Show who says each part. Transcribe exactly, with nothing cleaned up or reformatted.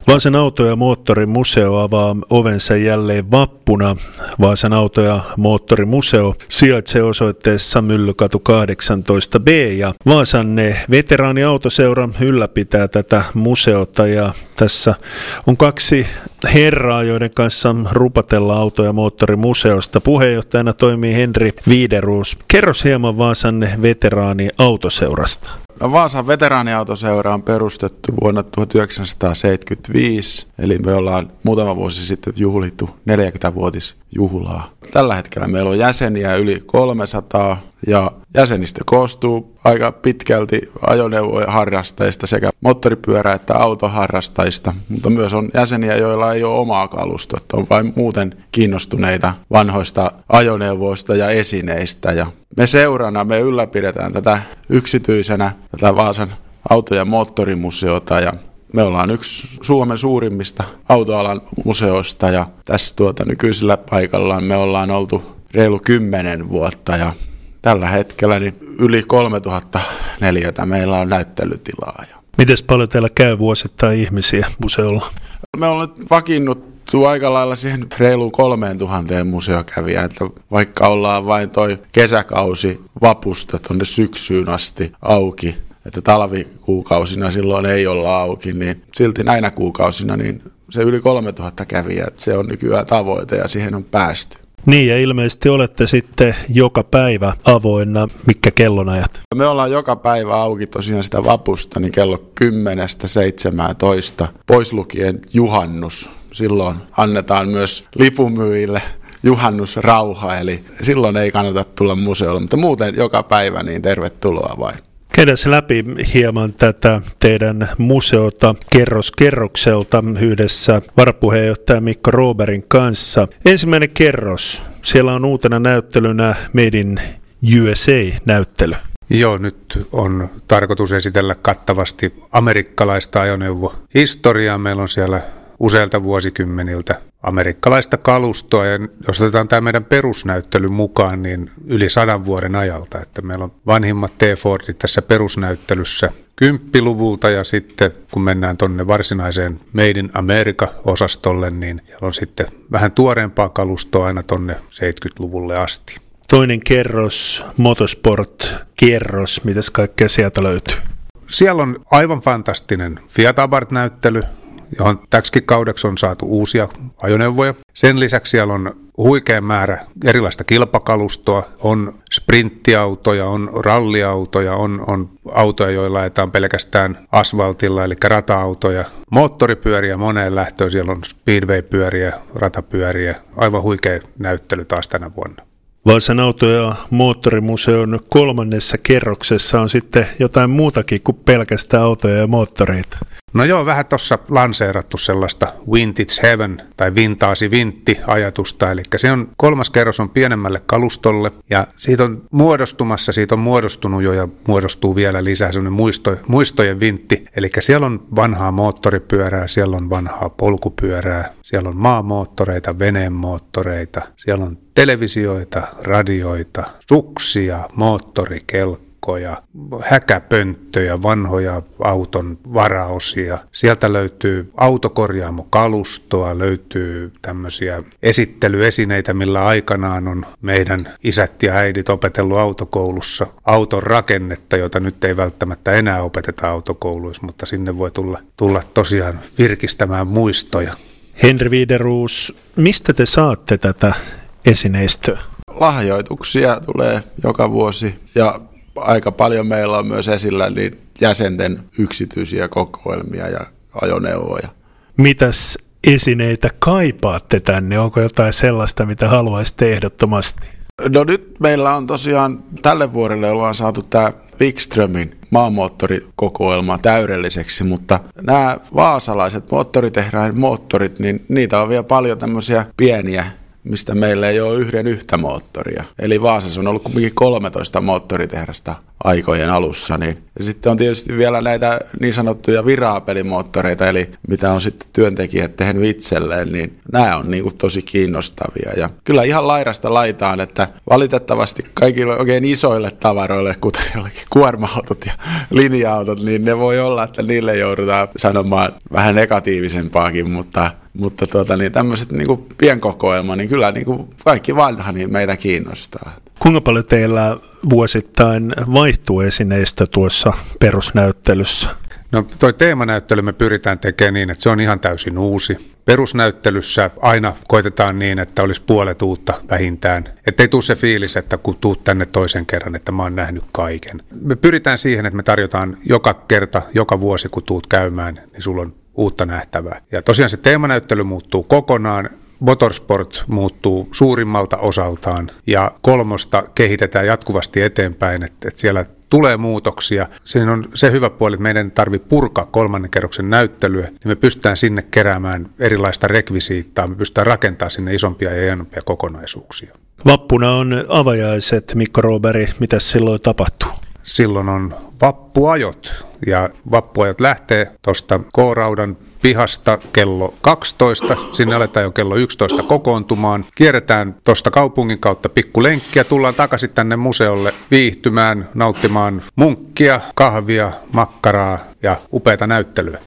Speaker 1: Vaasan auto- ja moottorimuseo avaa ovensa jälleen vappuna. Vaasan auto- ja moottorimuseo sijaitsee osoitteessa Myllykatu kahdeksantoista B ja Vaasan veteraaniautoseura ylläpitää tätä museota ja tässä on kaksi herraa, joiden kanssa rupatellaan auto- ja moottorimuseosta. Puheenjohtajana toimii Henri Wideroos. Kerros hieman Vaasan veteraaniautoseurasta.
Speaker 2: Vaasan veteraaniautoseura on perustettu vuonna tuhatyhdeksänsataaseitsemänkymmentäviisi, eli me ollaan muutama vuosi sitten juhlittu neljäkymmentävuotisjuhlaa. Tällä hetkellä meillä on jäseniä yli kolmesataa ja jäsenistö koostuu aika pitkälti ajoneuvojen harrastajista sekä moottoripyörä- että autoharrastajista, mutta myös on jäseniä, joilla ei ole omaa kalustoa, että on vain muuten kiinnostuneita vanhoista ajoneuvoista ja esineistä. Ja me seurana me ylläpidetään tätä yksityisenä, tätä Vaasan auto- ja moottorimuseota ja me ollaan yksi Suomen suurimmista autoalan museoista ja tässä tuota nykyisellä paikallaan me ollaan oltu reilu kymmenen vuotta ja tällä hetkellä niin yli kolmetuhatta neliötä meillä on näyttelytilaa.
Speaker 1: Mites paljon teillä käy vuosittain ihmisiä museolla?
Speaker 2: Me ollaan nyt vakiinnuttu aika lailla siihen reiluun kolmeen tuhanteen museokävijään, että vaikka ollaan vain toi kesäkausi vapusta tuonne syksyyn asti auki, että talvikuukausina silloin ei olla auki, niin silti näinä kuukausina niin se yli kolmetuhatta kävijää, että se on nykyään tavoite ja siihen on päästy.
Speaker 1: Niin ja ilmeisesti olette sitten joka päivä avoinna, mitkä kellonajat?
Speaker 2: Me ollaan joka päivä auki tosiaan sitä vapusta, niin kello kymmenestä seitsemääntoista, pois lukien juhannus. Silloin annetaan myös lipunmyyjille juhannusrauha, eli silloin ei kannata tulla museolle, mutta muuten joka päivä niin tervetuloa vain.
Speaker 1: Käydäs läpi hieman tätä teidän museota kerros kerrokselta yhdessä varapuheenjohtaja Mikko Roberin kanssa. Ensimmäinen kerros, siellä on uutena näyttelynä Made in U S A-näyttely.
Speaker 3: Joo, nyt on tarkoitus esitellä kattavasti amerikkalaista ajoneuvohistoriaa. Meillä on siellä useilta vuosikymmeniltä amerikkalaista kalustoa, ja jos otetaan tämä meidän perusnäyttely mukaan, niin yli sadan vuoden ajalta, että meillä on vanhimmat T-Fordit tässä perusnäyttelyssä kymppiluvulta, ja sitten kun mennään tuonne varsinaiseen Made in America-osastolle, niin siellä on sitten vähän tuoreempaa kalustoa aina tuonne seitsemänkymmentäluvulle asti.
Speaker 1: Toinen kerros, Motorsport-kerros, mitäs kaikkea sieltä löytyy?
Speaker 3: Siellä on aivan fantastinen Fiat Abarth-näyttely, johon täksikin kaudeksi on saatu uusia ajoneuvoja. Sen lisäksi siellä on huikea määrä erilaista kilpakalustoa, on sprinttiautoja, on ralliautoja, on, on autoja, joilla ajetaan pelkästään asfaltilla, eli rata-autoja, moottoripyöriä moneen lähtöön, siellä on speedway-pyöriä, ratapyöriä, aivan huikea näyttely taas tänä vuonna.
Speaker 1: Vaasan auto- ja moottorimuseon kolmannessa kerroksessa on sitten jotain muutakin kuin pelkästään autoja ja moottoreita.
Speaker 3: No joo, vähän tuossa lanseerattu sellaista vintage heaven tai vintaasi vintti ajatusta, eli se on kolmas kerros on pienemmälle kalustolle ja siitä on muodostumassa, siitä on muodostunut jo ja muodostuu vielä lisää semmoinen muisto, muistojen vintti, eli siellä on vanhaa moottoripyörää, siellä on vanhaa polkupyörää, siellä on maamoottoreita, veneenmoottoreita, siellä on televisioita, radioita, suksia, moottorikelkkoja, häkäpönttöjä, vanhoja auton varaosia. Sieltä löytyy autokorjaamokalustoa, löytyy tämmöisiä esittelyesineitä, millä aikanaan on meidän isät ja äidit opetellut autokoulussa auton rakennetta, jota nyt ei välttämättä enää opeteta autokouluissa, mutta sinne voi tulla, tulla tosiaan virkistämään muistoja.
Speaker 1: Henri Wideroos, mistä te saatte tätä esineistöä?
Speaker 2: Lahjoituksia tulee joka vuosi ja aika paljon meillä on myös esillä niin jäsenten yksityisiä kokoelmia ja ajoneuvoja.
Speaker 1: Mitäs esineitä kaipaatte tänne? Onko jotain sellaista, mitä haluaisitte ehdottomasti?
Speaker 2: No nyt meillä on tosiaan tälle vuodelle ollaan saatu tämä Wikströmin maamoottorikokoelma täydelliseksi, mutta nämä vaasalaiset moottoritehtaiden moottorit, niin niitä on vielä paljon tämmöisiä pieniä mistä meillä ei ole yhden yhtä moottoria. Eli Vaasassa on ollut kuitenkin kolmetoista moottoritehdasta aikojen alussa. Niin. Ja sitten on tietysti vielä näitä niin sanottuja viraapelimoottoreita, eli mitä on sitten työntekijät tehnyt itselleen, niin nämä on niin kuin tosi kiinnostavia. Ja kyllä ihan laidasta laitaan, että valitettavasti kaikille oikein isoille tavaroille, kuten jollekin kuorma-autot ja linja-autot, niin ne voi olla, että niille joudutaan sanomaan vähän negatiivisempaakin, mutta Mutta tuota, niin tämmöiset niin pienkokoelma, niin kyllä niin kuin kaikki vanha niin meitä kiinnostaa.
Speaker 1: Kuinka paljon teillä vuosittain vaihtuu esineistä tuossa perusnäyttelyssä?
Speaker 3: No toi teemanäyttely me pyritään tekemään niin, että se on ihan täysin uusi. Perusnäyttelyssä aina koitetaan niin, että olisi puolet uutta vähintään. Että ei tule se fiilis, että kun tuut tänne toisen kerran, että mä oon nähnyt kaiken. Me pyritään siihen, että me tarjotaan joka kerta, joka vuosi kun tuut käymään, niin sulla on uutta nähtävää. Ja tosiaan se teemanäyttely muuttuu kokonaan. Motorsport muuttuu suurimmalta osaltaan ja kolmosta kehitetään jatkuvasti eteenpäin, että, että siellä tulee muutoksia. Siinä on se hyvä puoli, että meidän tarvitsee purkaa kolmannen kerroksen näyttelyä, niin me pystytään sinne keräämään erilaista rekvisiittaa, me pystytään rakentamaan sinne isompia ja hienompia kokonaisuuksia.
Speaker 1: Vappuna on avajaiset, Mikko Roberg, mitä silloin tapahtuu?
Speaker 3: Silloin on vappuajot ja vappuajot lähtee tuosta K-raudan pihasta kello kaksitoista, sinne aletaan jo kello yksitoista kokoontumaan. Kierretään tuosta kaupungin kautta pikkulenkkiä, tullaan takaisin tänne museolle viihtymään, nauttimaan munkkia, kahvia, makkaraa ja upeata näyttelyä.